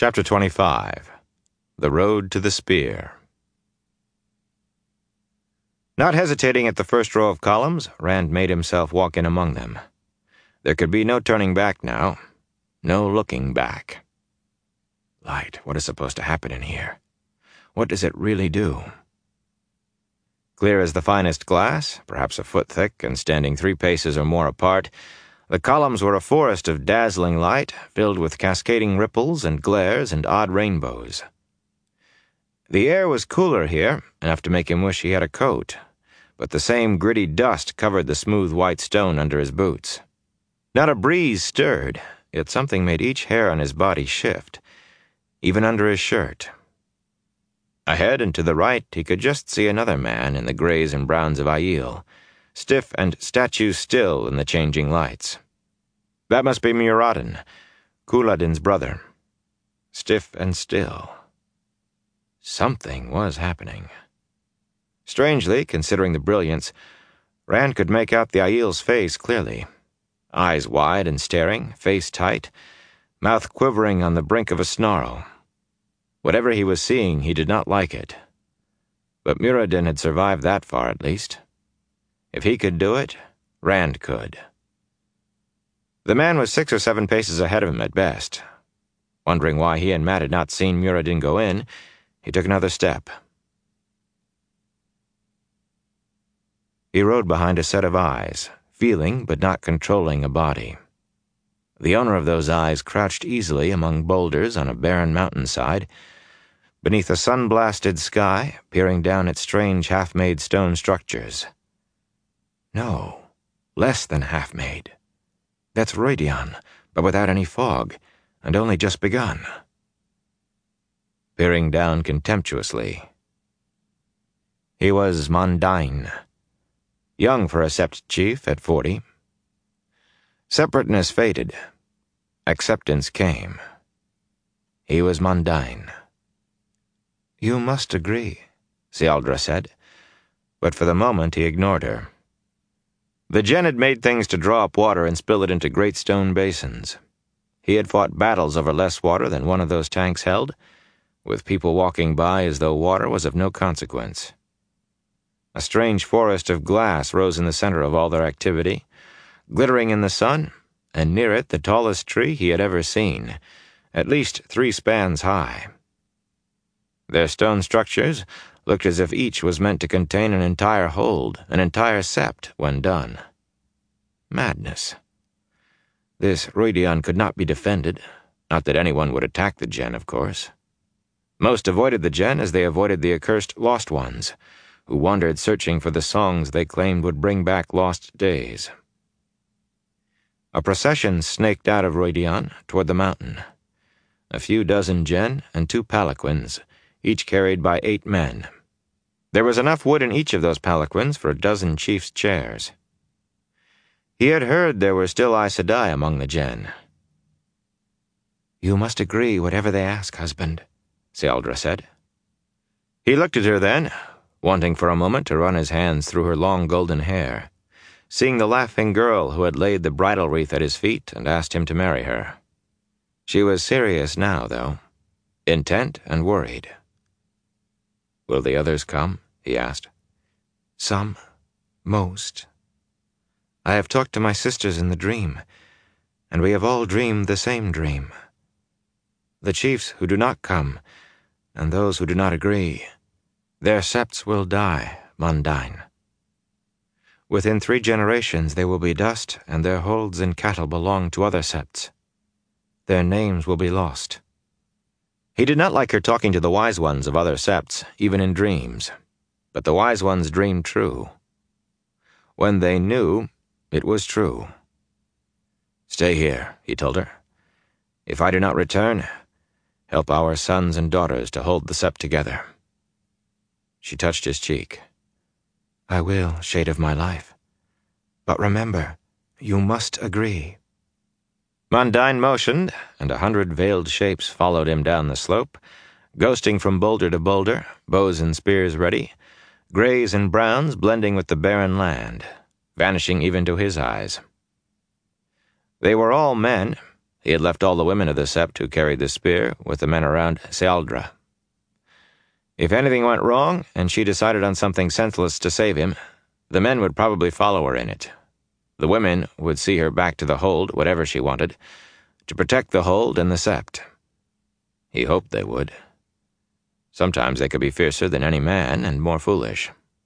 Chapter 25. The Road to the Spear. Not hesitating at the first row of columns, Rand made himself walk in among them. There could be no turning back now, no looking back. Light, what is supposed to happen in here? What does it really do? Clear as the finest glass, perhaps a foot thick and standing 3 paces or more apart, the columns were a forest of dazzling light, filled with cascading ripples and glares and odd rainbows. The air was cooler here, enough to make him wish he had a coat, but the same gritty dust covered the smooth white stone under his boots. Not a breeze stirred, yet something made each hair on his body shift, even under his shirt. Ahead and to the right he could just see another man in the grays and browns of Aiel, stiff and statue still in the changing lights. That must be Muradin, Couladin's brother. Stiff and still. Something was happening. Strangely, considering the brilliance, Rand could make out the Aiel's face clearly. Eyes wide and staring, face tight, mouth quivering on the brink of a snarl. Whatever he was seeing, he did not like it. But Muradin had survived that far at least. If he could do it, Rand could. The man was 6 or 7 paces ahead of him at best. Wondering why he and Matt had not seen Muradin go in, he took another step. He rode behind a set of eyes, feeling but not controlling a body. The owner of those eyes crouched easily among boulders on a barren mountainside, beneath a sun-blasted sky, peering down at strange half-made stone structures. No, less than half-made. That's Rhuidean, but without any fog, and only just begun. Peering down contemptuously. He was Mondain, young for a Sept chief at 40. Separateness faded. Acceptance came. He was Mondain. "You must agree," Sialdra said, but for the moment he ignored her. The Djen had made things to draw up water and spill it into great stone basins. He had fought battles over less water than one of those tanks held, with people walking by as though water was of no consequence. A strange forest of glass rose in the center of all their activity, glittering in the sun, and near it the tallest tree he had ever seen, at least 3 spans high. Their stone structures looked as if each was meant to contain an entire hold, an entire sept, when done. Madness. This Rhuidean could not be defended, not that anyone would attack the Djen, of course. Most avoided the Djen as they avoided the accursed Lost Ones, who wandered searching for the songs they claimed would bring back lost days. A procession snaked out of Rhuidean toward the mountain. A few dozen Djen and 2 palanquins, each carried by 8 men. There was enough wood in each of those palanquins for a dozen chiefs' chairs. He had heard there were still Aes Sedai among the Djen. "You must agree whatever they ask, husband," Sialdra said. He looked at her then, wanting for a moment to run his hands through her long golden hair, seeing the laughing girl who had laid the bridal wreath at his feet and asked him to marry her. She was serious now, though, intent and worried. "Will the others come?" he asked. "Some. Most. I have talked to my sisters in the dream, and we have all dreamed the same dream. The chiefs who do not come, and those who do not agree, their septs will die, Mondain. Within 3 generations they will be dust, and their holds and cattle belong to other septs. Their names will be lost." He did not like her talking to the wise ones of other septs, even in dreams, but the wise ones dreamed true. When they knew, it was true. "Stay here," he told her. "If I do not return, help our sons and daughters to hold the sept together." She touched his cheek. "I will, shade of my life. But remember, you must agree." Mondain motioned, and 100 veiled shapes followed him down the slope, ghosting from boulder to boulder, bows and spears ready, grays and browns blending with the barren land, vanishing even to his eyes. They were all men, he had left all the women of the sept who carried the spear with the men around Sealdra. If anything went wrong, and she decided on something senseless to save him, the men would probably follow her in it. The women would see her back to the hold, whatever she wanted, to protect the hold and the sept. He hoped they would. Sometimes they could be fiercer than any man and more foolish.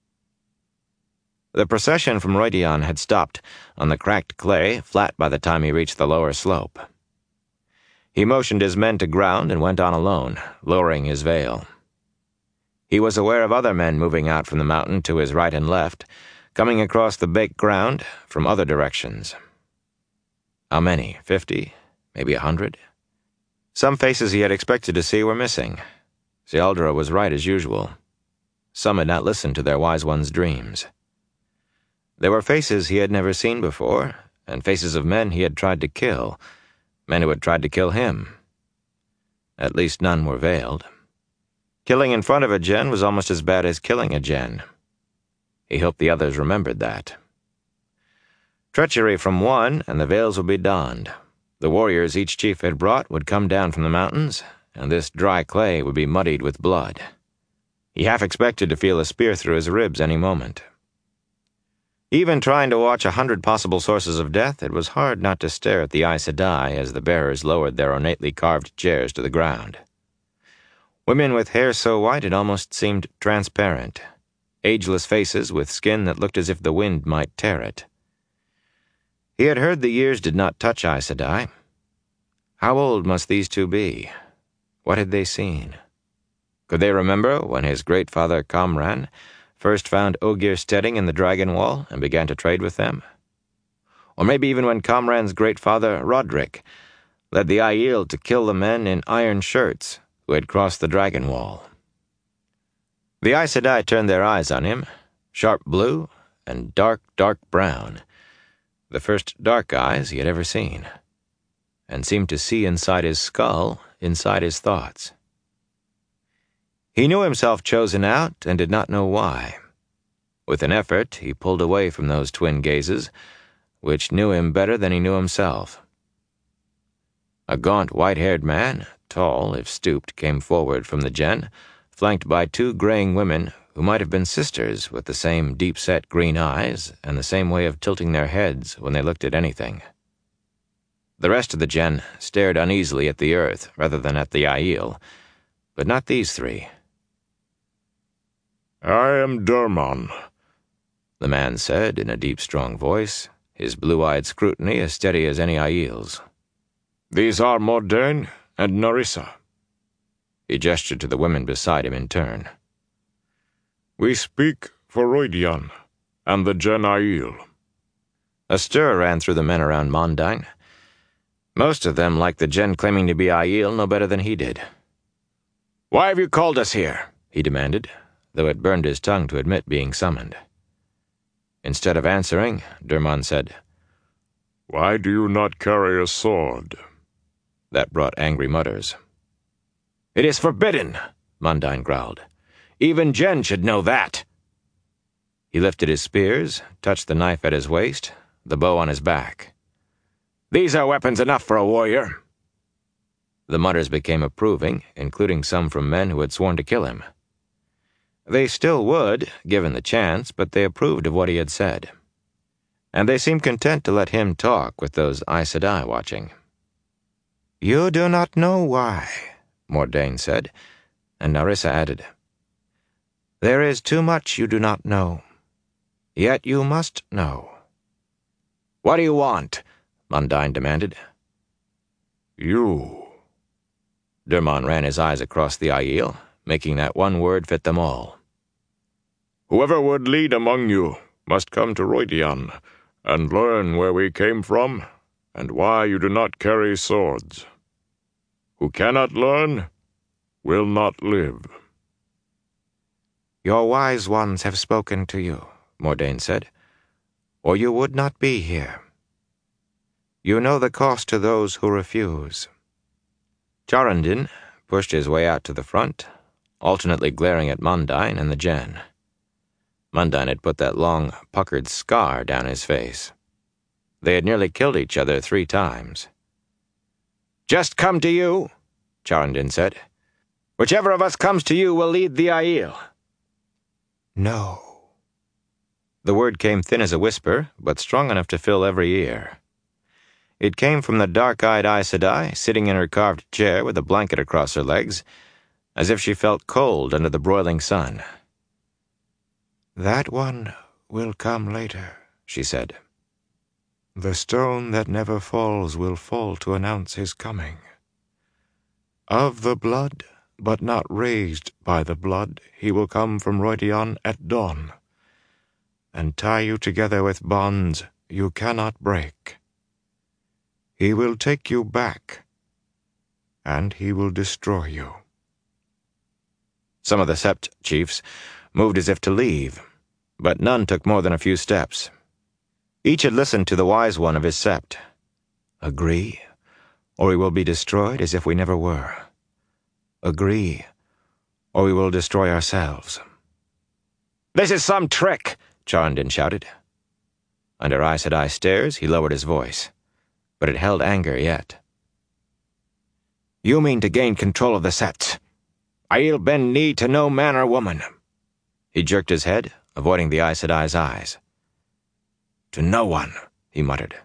The procession from Rhuidean had stopped on the cracked clay flat by the time he reached the lower slope. He motioned his men to ground and went on alone, lowering his veil. He was aware of other men moving out from the mountain to his right and left, coming across the baked ground from other directions. How many? 50? Maybe 100? Some faces he had expected to see were missing. Sealdra was right as usual. Some had not listened to their wise one's dreams. There were faces he had never seen before, and faces of men he had tried to kill, men who had tried to kill him. At least none were veiled. Killing in front of a gen was almost as bad as killing a gen. He hoped the others remembered that. Treachery from one, and the veils would be donned. The warriors each chief had brought would come down from the mountains, and this dry clay would be muddied with blood. He half expected to feel a spear through his ribs any moment. Even trying to watch 100 possible sources of death, it was hard not to stare at the Aes Sedai as the bearers lowered their ornately carved chairs to the ground. Women with hair so white it almost seemed transparent. Ageless faces with skin that looked as if the wind might tear it. He had heard the years did not touch Aes Sedai. How old must these two be? What had they seen? Could they remember when his great father Kamran first found Ogier Stedding in the Dragon Wall and began to trade with them? Or maybe even when Kamran's great father Rodrik led the Aiel to kill the men in iron shirts who had crossed the Dragon Wall. The Aes Sedai turned their eyes on him, sharp blue and dark, dark brown, the first dark eyes he had ever seen, and seemed to see inside his skull, inside his thoughts. He knew himself chosen out and did not know why. With an effort, he pulled away from those twin gazes, which knew him better than he knew himself. A gaunt, white-haired man, tall if stooped, came forward from the gen, flanked by two graying women who might have been sisters with the same deep-set green eyes and the same way of tilting their heads when they looked at anything. The rest of the gen stared uneasily at the earth rather than at the Aiel, but not these three. "I am Derman," the man said in a deep, strong voice, his blue-eyed scrutiny as steady as any Aiel's. "These are Mordain and Narissa." He gestured to the women beside him in turn. "We speak for Rhuidean and the Gen Aiel." A stir ran through the men around Mondain. Most of them liked the gen claiming to be Aiel no better than he did. "Why have you called us here?" he demanded, though it burned his tongue to admit being summoned. Instead of answering, Derman said, "Why do you not carry a sword?" That brought angry mutters. "It is forbidden," Mondain growled. "Even gen should know that." He lifted his spears, touched the knife at his waist, the bow on his back. "These are weapons enough for a warrior." The mutters became approving, including some from men who had sworn to kill him. They still would, given the chance, but they approved of what he had said. And they seemed content to let him talk with those Aes Sedai watching. "You do not know why," Mordain said, and Narissa added, "There is too much you do not know. Yet you must know." "What do you want?" Mondain demanded. "You." Derman ran his eyes across the Aiel, making that one word fit them all. "Whoever would lead among you must come to Rhuidean and learn where we came from and why you do not carry swords. Who cannot learn will not live." "Your wise ones have spoken to you," Mordain said, "or you would not be here. You know the cost to those who refuse." Charundin pushed his way out to the front, alternately glaring at Mondain and the gen. Mondain had put that long, puckered scar down his face. They had nearly killed each other 3 times. Just come to you, Charndin said. Whichever of us comes to you will lead the Aiel. No. The word came thin as a whisper, but strong enough to fill every ear. It came from the dark-eyed Aes Sedai, sitting in her carved chair with a blanket across her legs, as if she felt cold under the broiling sun. That one will come later, she said. The stone that never falls will fall to announce his coming. Of the blood, but not raised by the blood, he will come from Rhuidean at dawn, and tie you together with bonds you cannot break. He will take you back, and he will destroy you. Some of the Sept chiefs moved as if to leave, but none took more than a few steps. Each had listened to the wise one of his Sept. Agree, or we will be destroyed as if we never were. Agree, or we will destroy ourselves. This is some trick, Charndin shouted. Under Aes Sedai's stares, he lowered his voice, but it held anger yet. You mean to gain control of the Septs. Aiel bend knee to no man or woman. He jerked his head, avoiding the Aes Sedai's eyes. To no one, he muttered.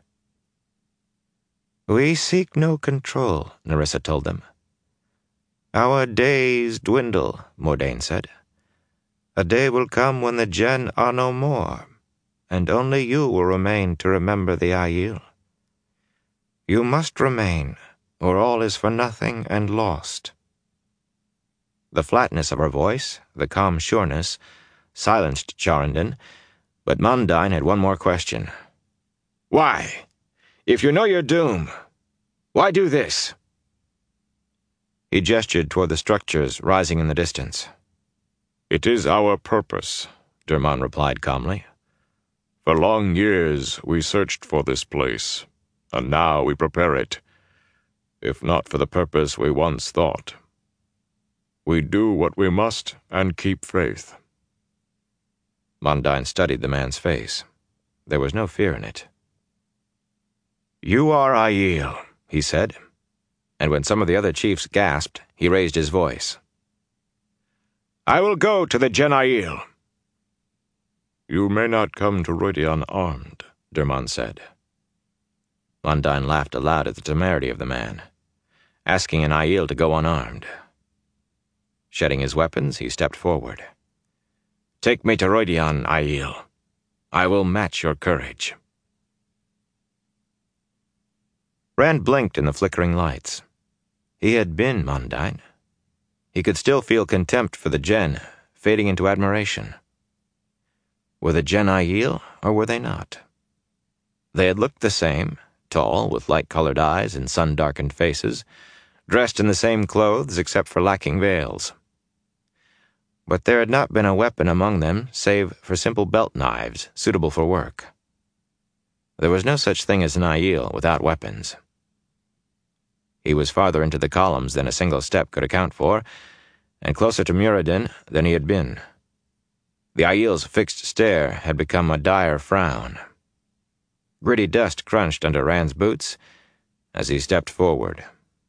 We seek no control, Nerissa told them. Our days dwindle, Mordain said. A day will come when the Gen are no more, and only you will remain to remember the Aiel. You must remain, or all is for nothing and lost. The flatness of her voice, the calm sureness, silenced Charndin, but Mundine had one more question. Why? If you know your doom, why do this? He gestured toward the structures rising in the distance. It is our purpose, Derman replied calmly. For long years we searched for this place, and now we prepare it, if not for the purpose we once thought. We do what we must and keep faith. Mundine studied the man's face. There was no fear in it. You are Aiel, he said, and when some of the other chiefs gasped, he raised his voice. I will go to the Gen Aiel. You may not come to Rhuidean armed, Derman said. Mundine laughed aloud at the temerity of the man, asking an Aiel to go unarmed. Shedding his weapons, he stepped forward. Take me to Rhuidean, Aiel. I will match your courage. Rand blinked in the flickering lights. He had been Mundine. He could still feel contempt for the Gen, fading into admiration. Were the Gen Aiel, or were they not? They had looked the same, tall, with light-colored eyes and sun-darkened faces, dressed in the same clothes except for lacking veils. But there had not been a weapon among them save for simple belt knives suitable for work. There was no such thing as an Aiel without weapons. He was farther into the columns than a single step could account for, and closer to Muradin than he had been. The Aiel's fixed stare had become a dire frown. Gritty dust crunched under Rand's boots as he stepped forward.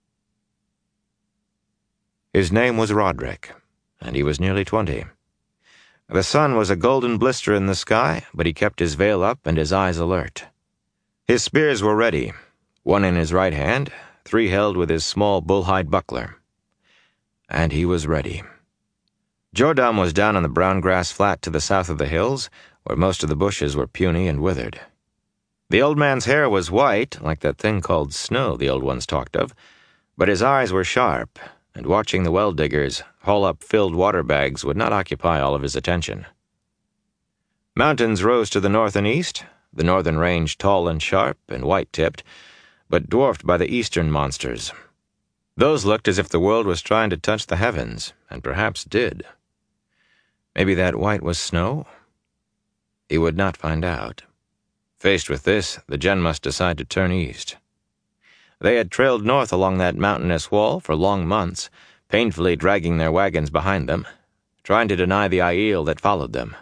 His name was Rodrik, and he was nearly 20. The sun was a golden blister in the sky, but he kept his veil up and his eyes alert. His spears were ready, one in his right hand, 3 held with his small bull-hide buckler. And he was ready. Jordam was down on the brown grass flat to the south of the hills, where most of the bushes were puny and withered. The old man's hair was white, like that thing called snow the old ones talked of, but his eyes were sharp, and watching the well-diggers haul up filled water bags would not occupy all of his attention. Mountains rose to the north and east, the northern range tall and sharp and white-tipped, but dwarfed by the eastern monsters. Those looked as if the world was trying to touch the heavens, and perhaps did. Maybe that white was snow? He would not find out. Faced with this, the Gen must decide to turn east. They had trailed north along that mountainous wall for long months, painfully dragging their wagons behind them, trying to deny the Aiel that followed them.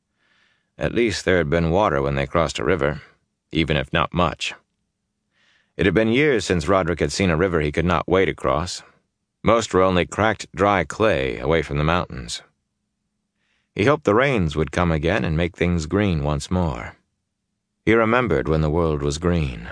At least there had been water when they crossed a river, even if not much. It had been years since Roderick had seen a river he could not wade across. Most were only cracked, dry clay away from the mountains. He hoped the rains would come again and make things green once more. He remembered when the world was green.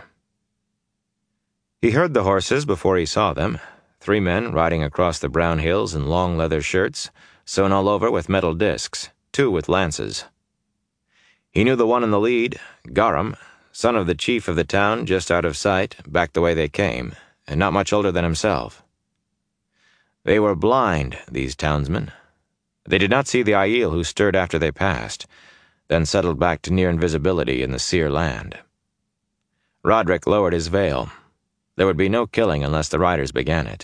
He heard the horses before he saw them, 3 men riding across the brown hills in long leather shirts, sewn all over with metal discs, 2 with lances. He knew the one in the lead, Garam, son of the chief of the town, just out of sight, back the way they came, and not much older than himself. They were blind, these townsmen. They did not see the Aiel who stirred after they passed, then settled back to near invisibility in the sear land. Roderick lowered his veil. There would be no killing unless the riders began it.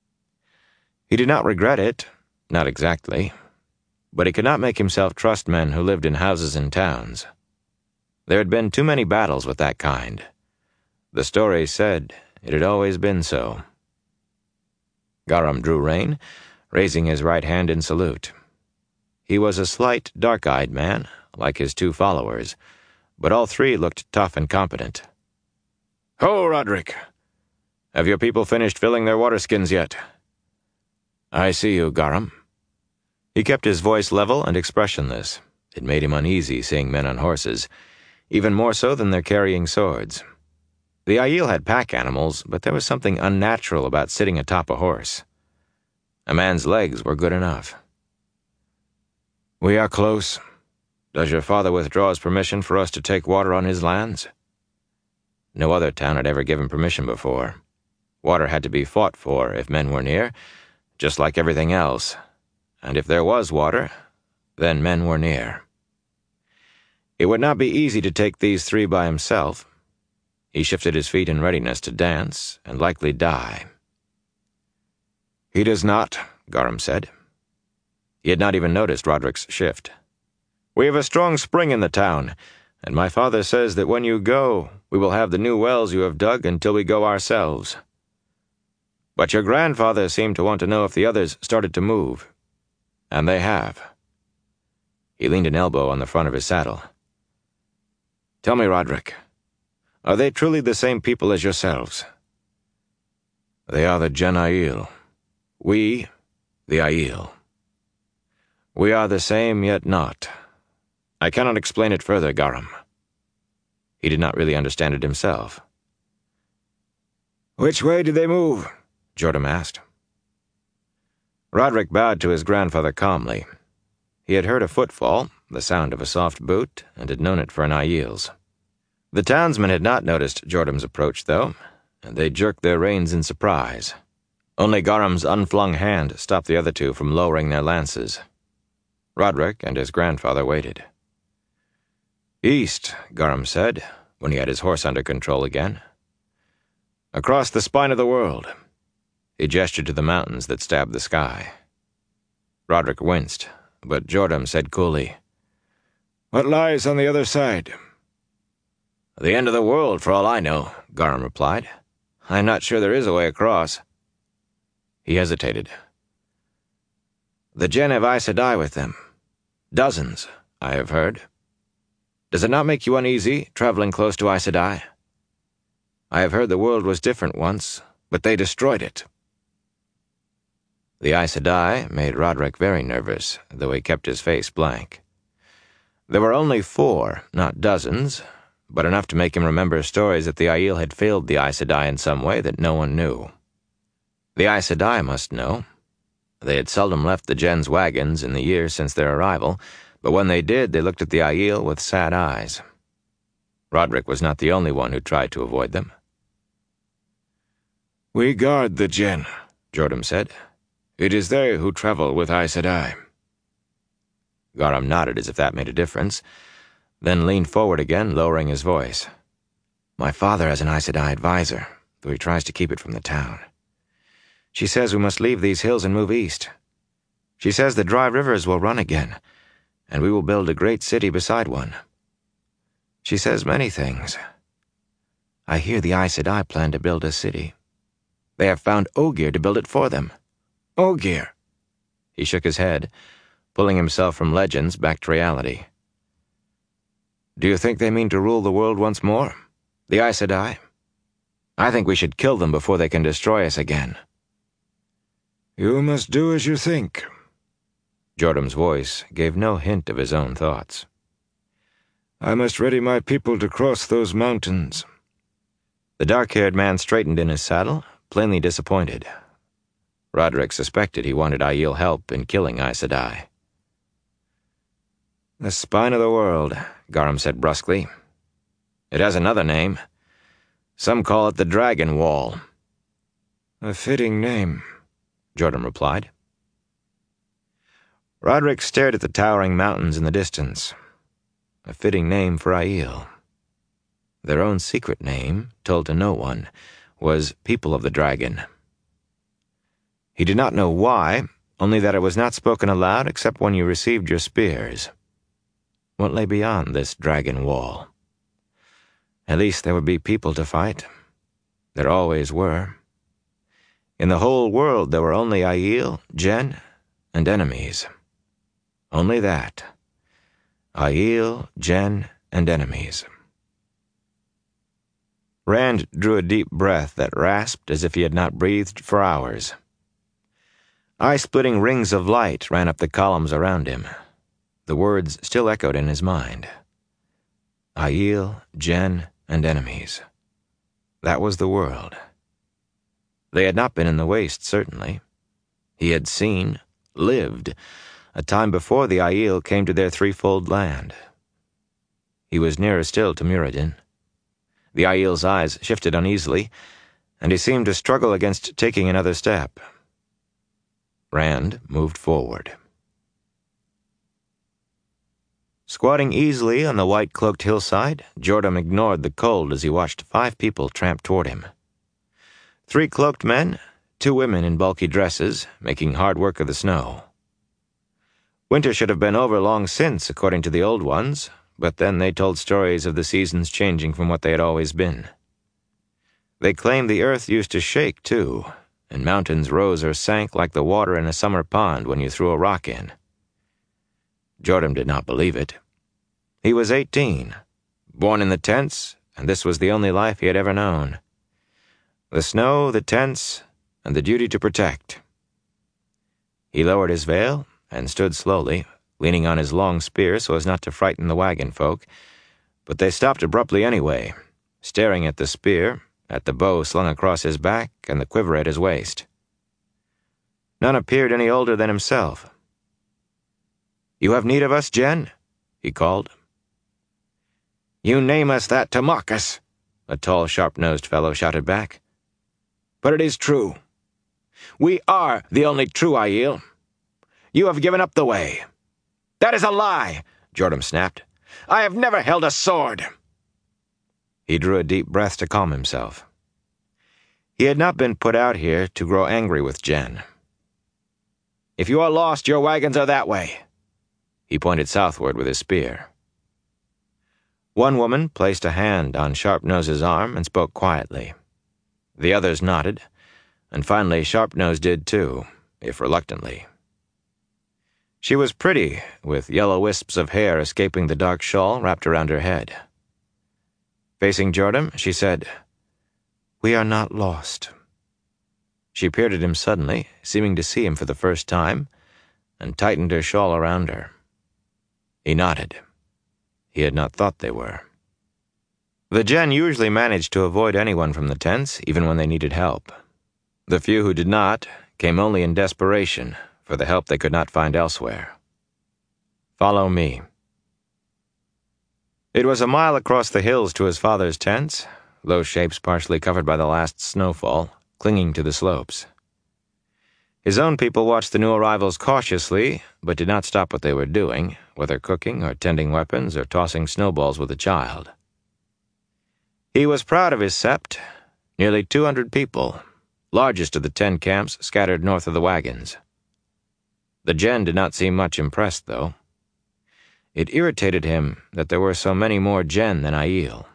He did not regret it, not exactly, but he could not make himself trust men who lived in houses and towns. There had been too many battles with that kind. The stories said it had always been so. Garam drew rein, raising his right hand in salute. He was a slight, dark-eyed man, like his 2 followers, but all 3 looked tough and competent. "Ho, Roderick! Have your people finished filling their waterskins yet?" "I see you, Garam." He kept his voice level and expressionless. It made him uneasy seeing men on horses, even more so than their carrying swords. The Aiel had pack animals, but there was something unnatural about sitting atop a horse. A man's legs were good enough. "We are close. Does your father withdraw his permission for us to take water on his lands?" No other town had ever given permission before. Water had to be fought for if men were near, just like everything else. And if there was water, then men were near. It would not be easy to take these 3 by himself. He shifted his feet in readiness to dance, and likely die. "He does not," Garam said. He had not even noticed Roderick's shift. "We have a strong spring in the town, and my father says that when you go, we will have the new wells you have dug until we go ourselves. But your grandfather seemed to want to know if the others started to move. And they have." He leaned an elbow on the front of his saddle. "Tell me, Roderick, are they truly the same people as yourselves?" "They are the Gen Aiel. We, the Aiel. We are the same, yet not. I cannot explain it further, Garam." He did not really understand it himself. "Which way did they move?" Jordim asked. Roderick bowed to his grandfather calmly. He had heard a footfall, the sound of a soft boot, and had known it for an Aiel's. The townsmen had not noticed Jordim's approach, though, and they jerked their reins in surprise. Only Garam's unflung hand stopped the other 2 from lowering their lances. Roderick and his grandfather waited. "East," Garam said, when he had his horse under control again. "Across the spine of the world." He gestured to the mountains that stabbed the sky. Roderick winced, but Jordim said coolly, "What lies on the other side?" "The end of the world, for all I know," Garam replied. "I'm not sure there is a way across." He hesitated. "The Gen have Aes Sedai with them. Dozens, I have heard. Does it not make you uneasy, traveling close to Aes Sedai? I have heard the world was different once, but they destroyed it." The Aes Sedai made Roderick very nervous, though he kept his face blank. There were only 4, not dozens, but enough to make him remember stories that the Aiel had failed the Aes Sedai in some way that no one knew. The Aes Sedai must know. They had seldom left the Gen's wagons in the years since their arrival, but when they did, they looked at the Aiel with sad eyes. Roderick was not the only one who tried to avoid them. "We guard the Gen," Jordim said. "It is they who travel with Aes Sedai." Garam nodded as if that made a difference, then leaned forward again, lowering his voice. "My father has an Aes Sedai advisor, though he tries to keep it from the town. She says we must leave these hills and move east. She says the dry rivers will run again, and we will build a great city beside one. She says many things. I hear the Aes Sedai plan to build a city. They have found Ogier to build it for them." "Ogier?" He shook his head, pulling himself from legends back to reality. "Do you think they mean to rule the world once more? The Aes Sedai?" I think we should kill them before they can destroy us again." "You must do as you think." Jordan's voice gave no hint of his own thoughts. "I must ready my people to cross those mountains." The dark-haired man straightened in his saddle, plainly disappointed. Roderick suspected he wanted Aiel help in killing Aes Sedai. "The spine of the world," Garum said brusquely. "It has another name. Some call it the Dragon Wall." "A fitting name," Jordan replied. Roderick stared at the towering mountains in the distance. A fitting name for Aiel. Their own secret name, told to no one, was People of the Dragon. He did not know why, only that it was not spoken aloud except when you received your spears. What lay beyond this dragon wall? At least there would be people to fight. There always were. In the whole world there were only Aiel, Jen, and enemies. Only that. Aiel, Jen, and enemies. Rand drew a deep breath that rasped as if he had not breathed for hours. Eye-splitting rings of light ran up the columns around him. The words still echoed in his mind. Aiel, Jen, and enemies. That was the world. They had not been in the waste, certainly. He had seen, lived, a time before the Aiel came to their threefold land. He was nearer still to Muradin. The Aiel's eyes shifted uneasily, and he seemed to struggle against taking another step. Rand moved forward. Squatting easily on the white-cloaked hillside, Jordan ignored the cold as he watched 5 people tramp toward him. 3 cloaked men, 2 women in bulky dresses, making hard work of the snow. Winter should have been over long since, according to the old ones, but then they told stories of the seasons changing from what they had always been. They claimed the earth used to shake, too, and mountains rose or sank like the water in a summer pond when you threw a rock in. Jordan did not believe it. He was 18, born in the tents, and this was the only life he had ever known. The snow, the tents, and the duty to protect. He lowered his veil and stood slowly, leaning on his long spear so as not to frighten the wagon folk, but they stopped abruptly anyway, staring at the spear, at the bow slung across his back, and the quiver at his waist. None appeared any older than himself. "You have need of us, Jen?" he called. "You name us that to mock us," a tall, sharp-nosed fellow shouted back. "But it is true. We are the only true Aiel. You have given up the way." "That is a lie," Jordan snapped. "I have never held a sword." He drew a deep breath to calm himself. He had not been put out here to grow angry with Jen. "If you are lost, your wagons are that way." He pointed southward with his spear. One woman placed a hand on Sharp-Nose's arm and spoke quietly. The others nodded, and finally Sharp-Nose did too, if reluctantly. She was pretty, with yellow wisps of hair escaping the dark shawl wrapped around her head. Facing Jordan, she said, "We are not lost." She peered at him suddenly, seeming to see him for the first time, and tightened her shawl around her. He nodded. He had not thought they were. The Jen usually managed to avoid anyone from the tents, even when they needed help. The few who did not came only in desperation, for the help they could not find elsewhere. "Follow me." It was a mile across the hills to his father's tents, low shapes partially covered by the last snowfall, clinging to the slopes. His own people watched the new arrivals cautiously, but did not stop what they were doing, whether cooking or tending weapons or tossing snowballs with a child. He was proud of his sept, nearly 200 people, largest of the 10 camps scattered north of the wagons. The Jen did not seem much impressed, though. It irritated him that there were so many more Jen than Aiel.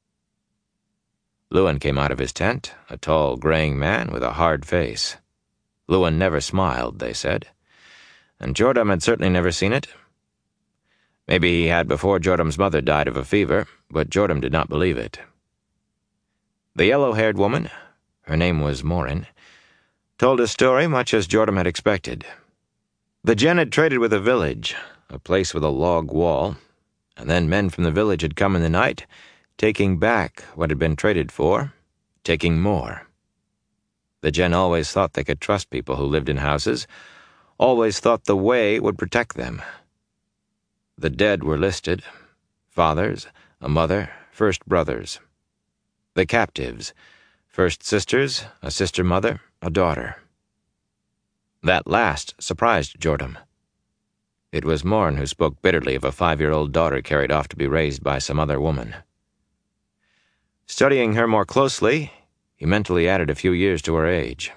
Luan came out of his tent, a tall, graying man with a hard face. Luan never smiled, they said, and Jordan had certainly never seen it. Maybe he had before Jordan's mother died of a fever, but Jordan did not believe it. The yellow-haired woman, her name was Morin, told a story much as Jordan had expected. The Djen had traded with a village, a place with a log wall, and then men from the village had come in the night, taking back what had been traded for, taking more. The Djen always thought they could trust people who lived in houses, always thought the way would protect them. The dead were listed: fathers, a mother, first brothers. The captives: first sisters, a sister-mother, a daughter. That last surprised Jordan. It was Morin who spoke bitterly of a 5-year-old daughter carried off to be raised by some other woman. Studying her more closely, he mentally added a few years to her age.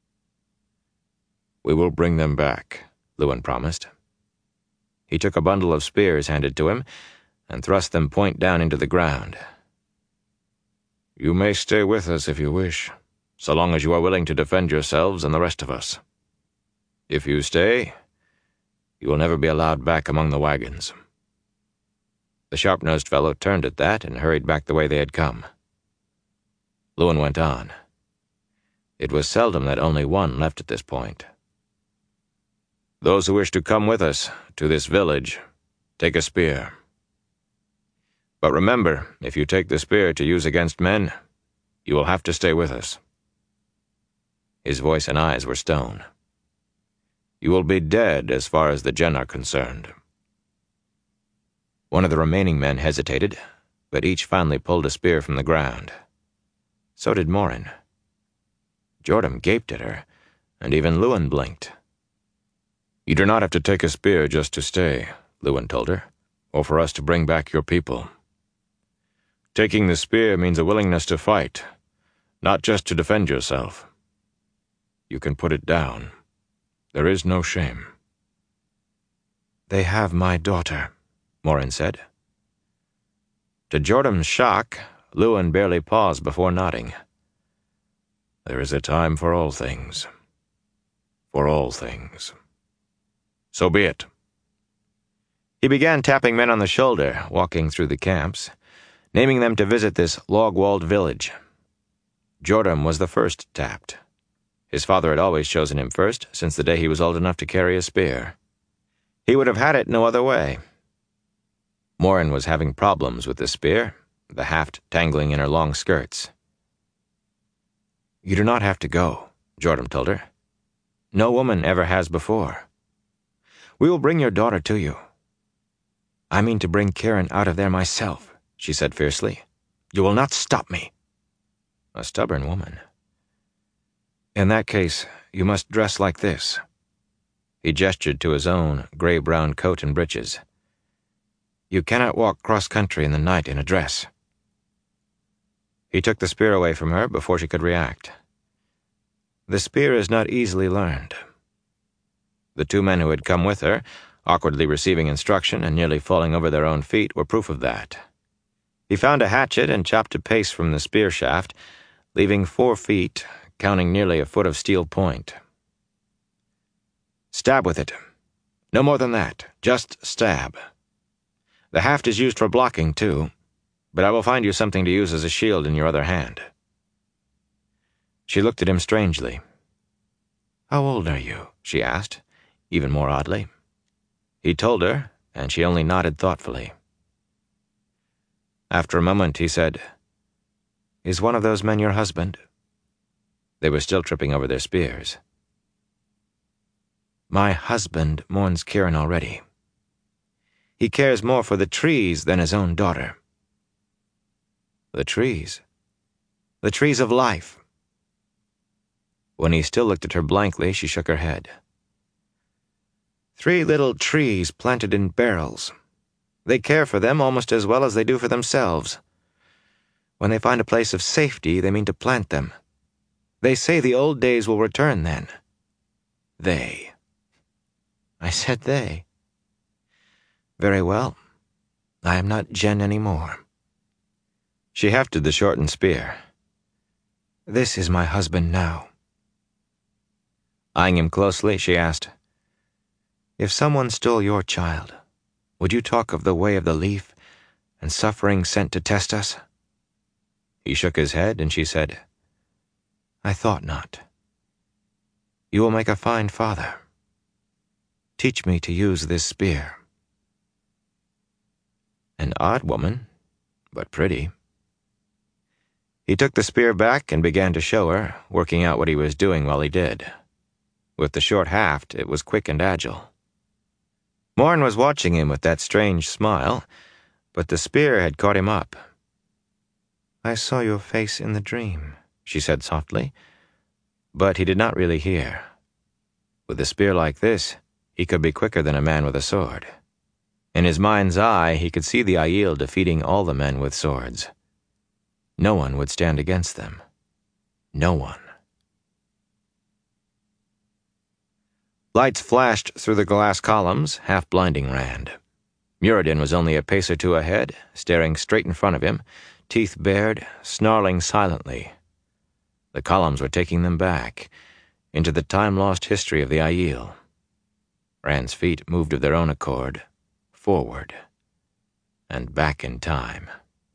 "We will bring them back," Lewin promised. He took a bundle of spears handed to him and thrust them point down into the ground. "You may stay with us if you wish, so long as you are willing to defend yourselves and the rest of us. If you stay, you will never be allowed back among the wagons." The sharp-nosed fellow turned at that and hurried back the way they had come. Lewin went on. It was seldom that only one left at this point. "Those who wish to come with us to this village, take a spear. But remember, if you take the spear to use against men, you will have to stay with us." His voice and eyes were stone. "You will be dead as far as the Djen are concerned." One of the remaining men hesitated, but each finally pulled a spear from the ground. So did Morin. Jordan gaped at her, and even Lewin blinked. "You do not have to take a spear just to stay," Lewin told her, "or for us to bring back your people. Taking the spear means a willingness to fight, not just to defend yourself. You can put it down. There is no shame." "They have my daughter," Morin said. To Jordan's shock, Lewin barely paused before nodding. "There is a time for all things. For all things. So be it." He began tapping men on the shoulder, walking through the camps, naming them to visit this log-walled village. Jordan was the first tapped. His father had always chosen him first since the day he was old enough to carry a spear. He would have had it no other way. Morin was having problems with the spear, the haft tangling in her long skirts. "You do not have to go," Jordan told her. "No woman ever has before. We will bring your daughter to you." "I mean to bring Kieran out of there myself," she said fiercely. "You will not stop me." A stubborn woman. "In that case, you must dress like this." He gestured to his own gray-brown coat and breeches. "You cannot walk cross-country in the night in a dress." He took the spear away from her before she could react. The spear is not easily learned. The two men who had come with her, awkwardly receiving instruction and nearly falling over their own feet, were proof of that. He found a hatchet and chopped a pace from the spear shaft, leaving 4 feet, counting nearly a foot of steel point. "Stab with it. No more than that. Just stab. The haft is used for blocking, too, but I will find you something to use as a shield in your other hand." She looked at him strangely. "How old are you?" she asked, even more oddly. He told her, and she only nodded thoughtfully. After a moment, he said, "Is one of those men your husband?" They were still tripping over their spears. "My husband mourns Kieran already. He cares more for the trees than his own daughter." "The trees? The trees of life." When he still looked at her blankly, she shook her head. 3 little trees planted in barrels. They care for them almost as well as they do for themselves. When they find a place of safety, they mean to plant them. They say the old days will return then. They. I said they. Very well. I am not Djen anymore. She hefted the shortened spear. This is my husband now. Eyeing him closely, she asked, "If someone stole your child, would you talk of the way of the leaf and suffering sent to test us?" He shook his head, and she said, "I thought not. You will make a fine father. Teach me to use this spear." An odd woman, but pretty. He took the spear back and began to show her, working out what he was doing while he did. With the short haft, it was quick and agile. Morn was watching him with that strange smile, but the spear had caught him up. "I saw your face in the dream," she said softly, but he did not really hear. With a spear like this, he could be quicker than a man with a sword. In his mind's eye, he could see the Aiel defeating all the men with swords. No one would stand against them. No one. Lights flashed through the glass columns, half-blinding Rand. Muradin was only a pace or two ahead, staring straight in front of him, teeth bared, snarling silently. The columns were taking them back, into the time-lost history of the Aiel. Rand's feet moved of their own accord, forward, and back in time.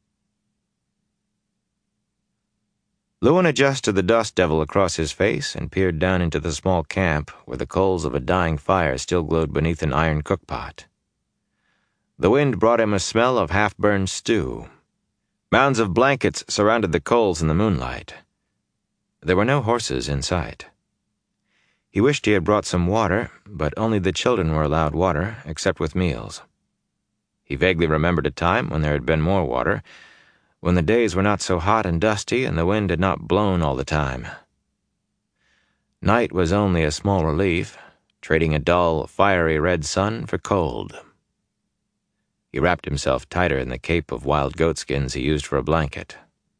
Luin adjusted the dust devil across his face and peered down into the small camp where the coals of a dying fire still glowed beneath an iron cookpot. The wind brought him a smell of half-burned stew. Mounds of blankets surrounded the coals in the moonlight. There were no horses in sight. He wished he had brought some water, but only the children were allowed water, except with meals. He vaguely remembered a time when there had been more water, when the days were not so hot and dusty and the wind had not blown all the time. Night was only a small relief, trading a dull, fiery red sun for cold. He wrapped himself tighter in the cape of wild goatskins he used for a blanket.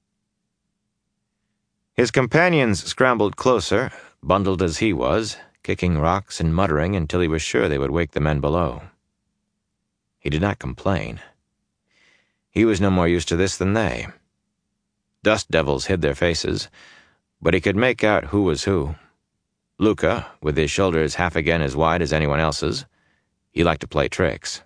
His companions scrambled closer, bundled as he was, kicking rocks and muttering until he was sure they would wake the men below. He did not complain. He was no more used to this than they. Dust devils hid their faces, but he could make out who was who. Luca, with his shoulders half again as wide as anyone else's, he liked to play tricks.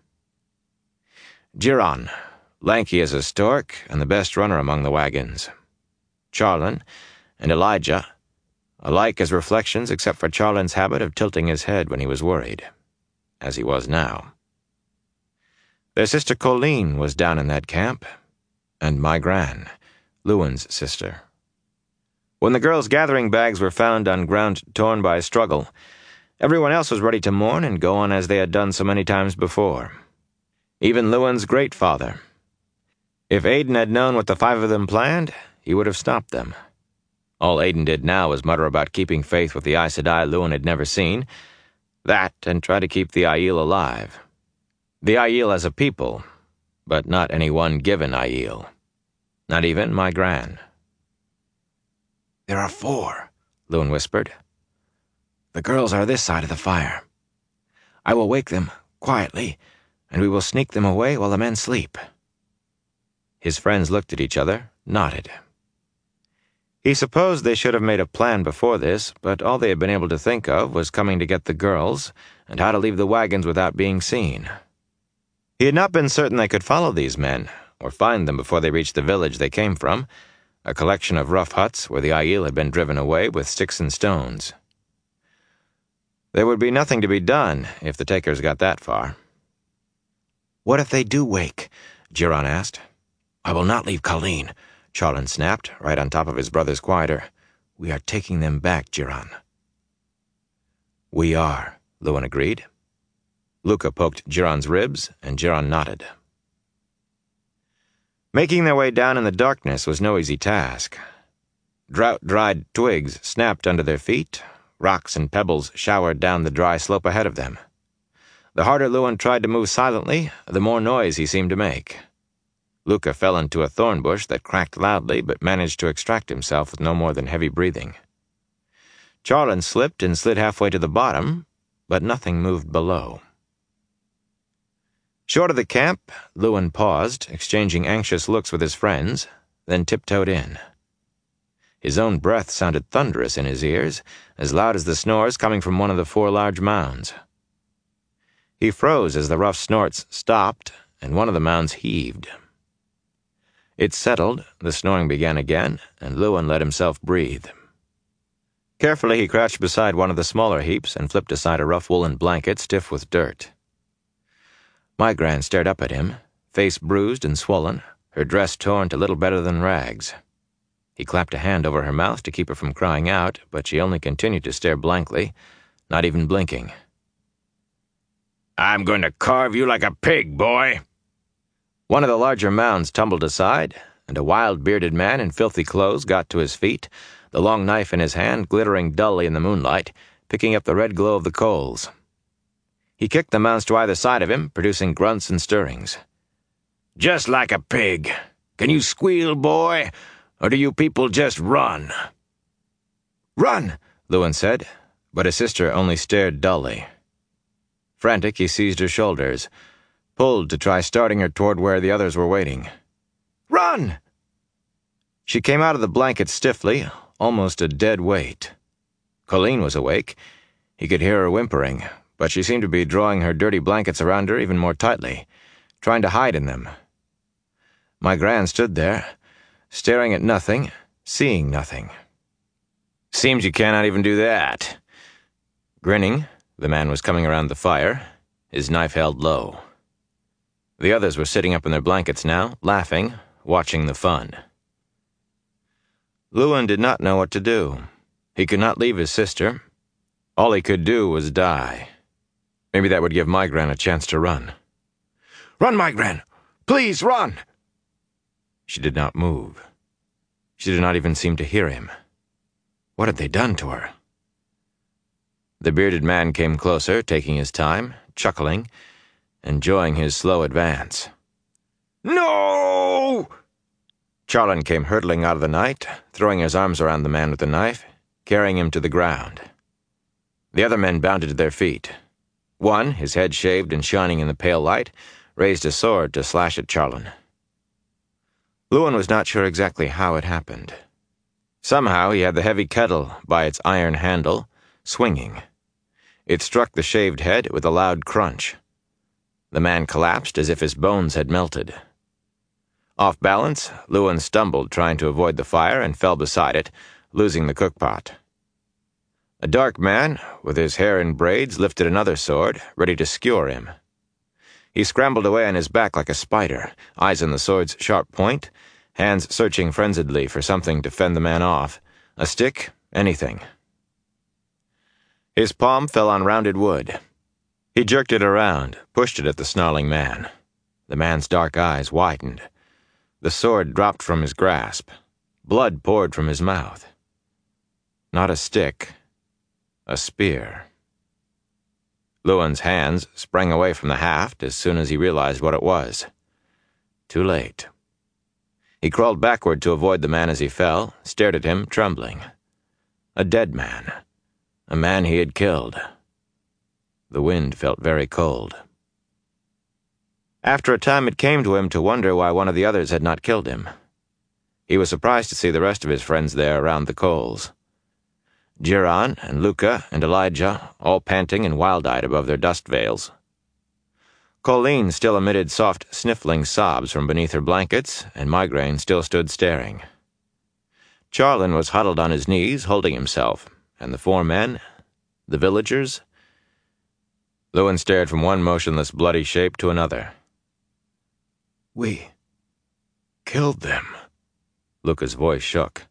Jiran, lanky as a stork and the best runner among the wagons. Charlin and Elijah, alike as reflections except for Charlin's habit of tilting his head when he was worried, as he was now. Their sister Colleen was down in that camp, and my Gran, Luin's sister. When the girls' gathering bags were found on ground torn by struggle, everyone else was ready to mourn and go on as they had done so many times before. Even Luin's great father. If Aiden had known what the five of them planned, he would have stopped them. All Aiden did now was mutter about keeping faith with the Aes Sedai Luin had never seen, that and try to keep the Aiel alive. The Aiel as a people, but not any one given Aiel. Not even my Gran. "There are 4, Luin whispered. "The girls are this side of the fire. I will wake them, quietly, and we will sneak them away while the men sleep." His friends looked at each other, nodded. He supposed they should have made a plan before this, but all they had been able to think of was coming to get the girls and how to leave the wagons without being seen. He had not been certain they could follow these men, or find them before they reached the village they came from, a collection of rough huts where the Aiel had been driven away with sticks and stones. There would be nothing to be done if the takers got that far. "What if they do wake?" Jiran asked. "I will not leave Colleen," Charlin snapped, right on top of his brother's quieter. "We are taking them back, Jiran." "We are," Luin agreed. Luca poked Jiran's ribs, and Jiran nodded. Making their way down in the darkness was no easy task. Drought-dried twigs snapped under their feet, rocks and pebbles showered down the dry slope ahead of them. The harder Luin tried to move silently, the more noise he seemed to make. Luca fell into a thorn bush that cracked loudly but managed to extract himself with no more than heavy breathing. Charlin slipped and slid halfway to the bottom, but nothing moved below. Short of the camp, Luin paused, exchanging anxious looks with his friends, then tiptoed in. His own breath sounded thunderous in his ears, as loud as the snores coming from one of the 4 large mounds. He froze as the rough snorts stopped, and one of the mounds heaved. It settled, the snoring began again, and Lewin let himself breathe. Carefully, he crouched beside one of the smaller heaps and flipped aside a rough woolen blanket stiff with dirt. My Gran stared up at him, face bruised and swollen, her dress torn to little better than rags. He clapped a hand over her mouth to keep her from crying out, but she only continued to stare blankly, not even blinking. "I'm going to carve you like a pig, boy." One of the larger mounds tumbled aside, and a wild bearded man in filthy clothes got to his feet, the long knife in his hand glittering dully in the moonlight, picking up the red glow of the coals. He kicked the mounds to either side of him, producing grunts and stirrings. "Just like a pig. Can you squeal, boy? Or do you people just run?" "Run," Lewin said, but his sister only stared dully. Frantic, he seized her shoulders, pulled to try starting her toward where the others were waiting. "Run!" She came out of the blanket stiffly, almost a dead weight. Colleen was awake. He could hear her whimpering, but she seemed to be drawing her dirty blankets around her even more tightly, trying to hide in them. My Gran stood there, staring at nothing, seeing nothing. "Seems you cannot even do that." Grinning, the man was coming around the fire, his knife held low. The others were sitting up in their blankets now, laughing, watching the fun. Lewin did not know what to do. He could not leave his sister. All he could do was die. Maybe that would give My Gran a chance to run. "Run, My Gran! Please, run!" She did not move. She did not even seem to hear him. What had they done to her? The bearded man came closer, taking his time, chuckling, enjoying his slow advance. "No!" Charlin came hurtling out of the night, throwing his arms around the man with the knife, carrying him to the ground. The other men bounded to their feet. One, his head shaved and shining in the pale light, raised a sword to slash at Charlin. Lewin was not sure exactly how it happened. Somehow he had the heavy kettle by its iron handle, swinging. It struck the shaved head with a loud crunch. The man collapsed as if his bones had melted. Off balance, Lewin stumbled trying to avoid the fire and fell beside it, losing the cookpot. A dark man, with his hair in braids, lifted another sword, ready to skewer him. He scrambled away on his back like a spider, eyes on the sword's sharp point, hands searching frenziedly for something to fend the man off, a stick, anything. His palm fell on rounded wood. He jerked it around, pushed it at the snarling man. The man's dark eyes widened. The sword dropped from his grasp. Blood poured from his mouth. Not a stick, a spear. Lewin's hands sprang away from the haft as soon as he realized what it was. Too late. He crawled backward to avoid the man as he fell, stared at him, trembling. A dead man. A man he had killed. The wind felt very cold. After a time it came to him to wonder why one of the others had not killed him. He was surprised to see the rest of his friends there around the coals. Jiran and Luca and Elijah, all panting and wild-eyed above their dust veils. Colleen still emitted soft, sniffling sobs from beneath her blankets, and My Gran still stood staring. Charlin was huddled on his knees, holding himself, and the four men, the villagers. Lewin stared from one motionless, bloody shape to another. "We killed them." Luca's voice shook.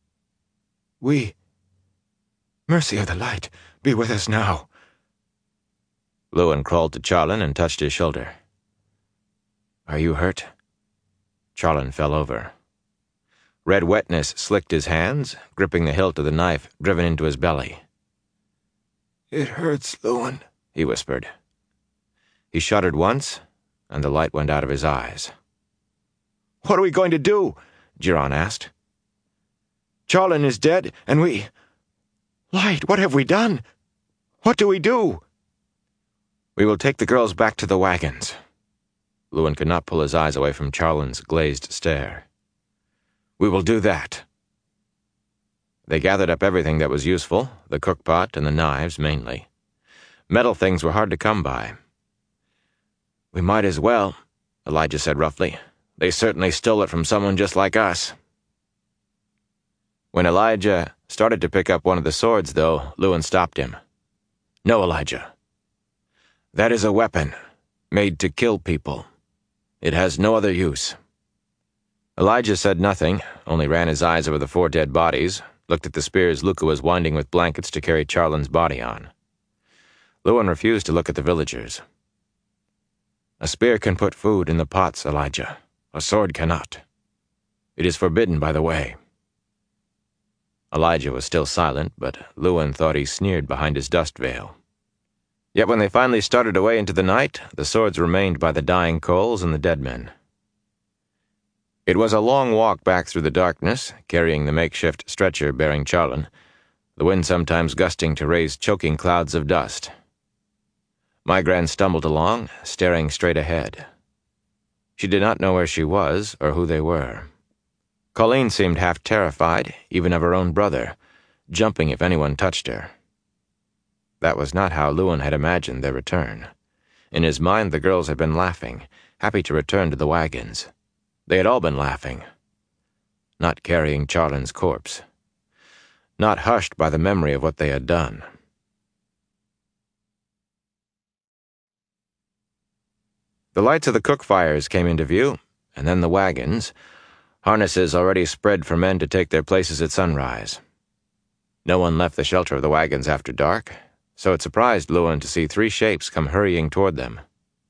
Mercy of the light, be with us now." Lewin crawled to Charlin and touched his shoulder. "Are you hurt?" Charlin fell over. Red wetness slicked his hands, gripping the hilt of the knife driven into his belly. "It hurts, Lewin," he whispered. He shuddered once, and the light went out of his eyes. "What are we going to do?" Jiran asked. "Charlin is dead, and we... Light, what have we done? What do we do?" "We will take the girls back to the wagons." Lewin could not pull his eyes away from Charlin's glazed stare. "We will do that." They gathered up everything that was useful, the cookpot and the knives mainly. Metal things were hard to come by. "We might as well," Elijah said roughly. They certainly stole it from someone just like us. When Elijah started to pick up one of the swords, though, Lewin stopped him. No, Elijah. That is a weapon, made to kill people. It has no other use. Elijah said nothing, only ran his eyes over the 4 dead bodies, looked at the spears Luca was winding with blankets to carry Charlin's body on. Lewin refused to look at the villagers. A spear can put food in the pots, Elijah. A sword cannot. It is forbidden by the way. Elijah was still silent, but Lewin thought he sneered behind his dust veil. Yet when they finally started away into the night, the swords remained by the dying coals and the dead men. It was a long walk back through the darkness, carrying the makeshift stretcher bearing Charlin, the wind sometimes gusting to raise choking clouds of dust. Migran stumbled along, staring straight ahead. She did not know where she was or who they were. Colleen seemed half terrified, even of her own brother, jumping if anyone touched her. That was not how Lewin had imagined their return. In his mind, the girls had been laughing, happy to return to the wagons. They had all been laughing. Not carrying Charlin's corpse. Not hushed by the memory of what they had done. The lights of the cook fires came into view, and then the wagons, harnesses already spread for men to take their places at sunrise. No one left the shelter of the wagons after dark, so it surprised Lewin to see 3 shapes come hurrying toward them.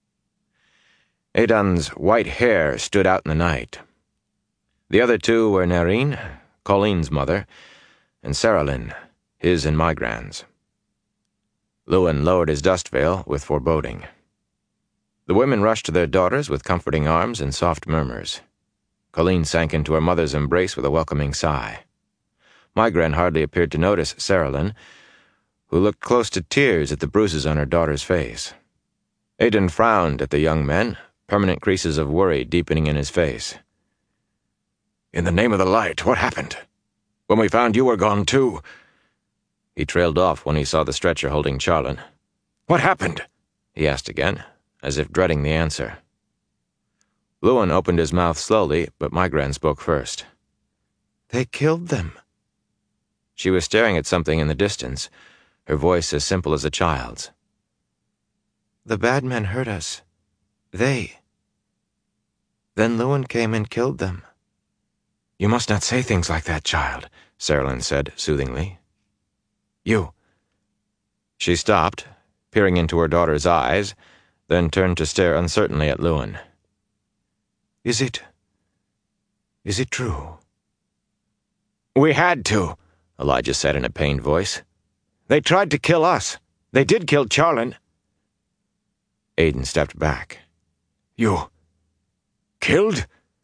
Aidan's white hair stood out in the night. The other 2 were Nerine, Colleen's mother, and Saralyn, his and Migran's. Lewin lowered his dust veil with foreboding. The women rushed to their daughters with comforting arms and soft murmurs. Colleen sank into her mother's embrace with a welcoming sigh. Migran hardly appeared to notice Saralyn, who looked close to tears at the bruises on her daughter's face. Aidan frowned at the young men, permanent creases of worry deepening in his face. "In the name of the light, what happened? When we found you were gone too." He trailed off when he saw the stretcher holding Charlin. "What happened?" he asked again, as if dreading the answer. Lewin opened his mouth slowly, but Migran spoke first. "They killed them." She was staring at something in the distance, her voice as simple as a child's. "The bad men hurt us. They. Then Lewin came and killed them." "You must not say things like that, child," Saralyn said soothingly. "You." She stopped, peering into her daughter's eyes, then turned to stare uncertainly at Lewin. Is it true?" "We had to," Elijah said in a pained voice. "They tried to kill us. They did kill Charlin." Aidan stepped back. "You killed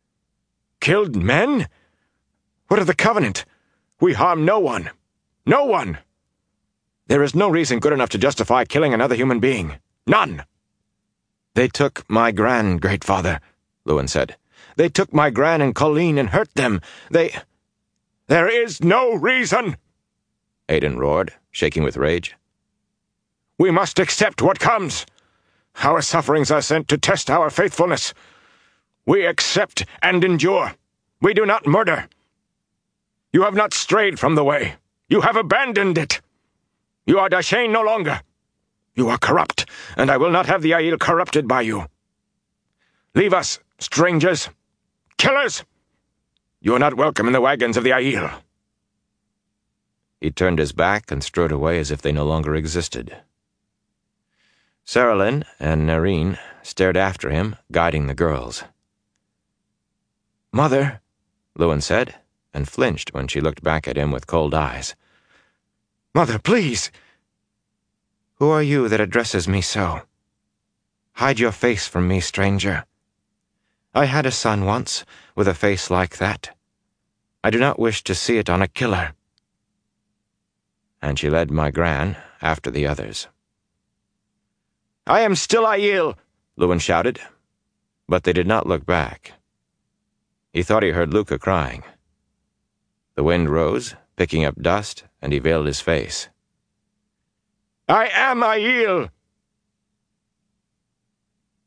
men? What of the Covenant? We harm no one. No one. There is no reason good enough to justify killing another human being. None." "They took my gran, Great Father," Lewin said. "They took my gran and Colleen and hurt them. There is no reason," Aidan roared, shaking with rage. "We must accept what comes. Our sufferings are sent to test our faithfulness. We accept and endure. We do not murder. You have not strayed from the way. You have abandoned it. You are Dashane no longer. You are corrupt, and I will not have the Aiel corrupted by you. Leave us, strangers. Killers! You are not welcome in the wagons of the Aiel." He turned his back and strode away as if they no longer existed. Saralyn and Nerine stared after him, guiding the girls. "Mother," Lewin said, and flinched when she looked back at him with cold eyes. "Mother, please!" "Who are you that addresses me so? Hide your face from me, stranger. I had a son once, with a face like that. I do not wish to see it on a killer." And she led Migran after the others. "I am still Aiel," Lewin shouted, but they did not look back. He thought he heard Luca crying. The wind rose, picking up dust, and he veiled his face. "I am Aiel."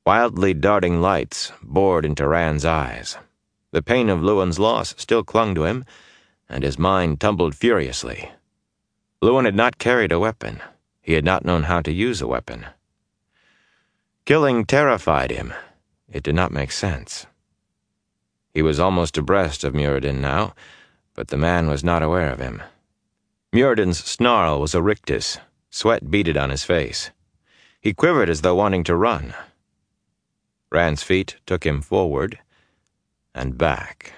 Wildly darting lights bored into Rand's eyes. The pain of Lewin's loss still clung to him, and his mind tumbled furiously. Lewin had not carried a weapon. He had not known how to use a weapon. Killing terrified him. It did not make sense. He was almost abreast of Muradin now, but the man was not aware of him. Muradin's snarl was a rictus. Sweat beaded on his face. He quivered as though wanting to run. Rand's feet took him forward and back.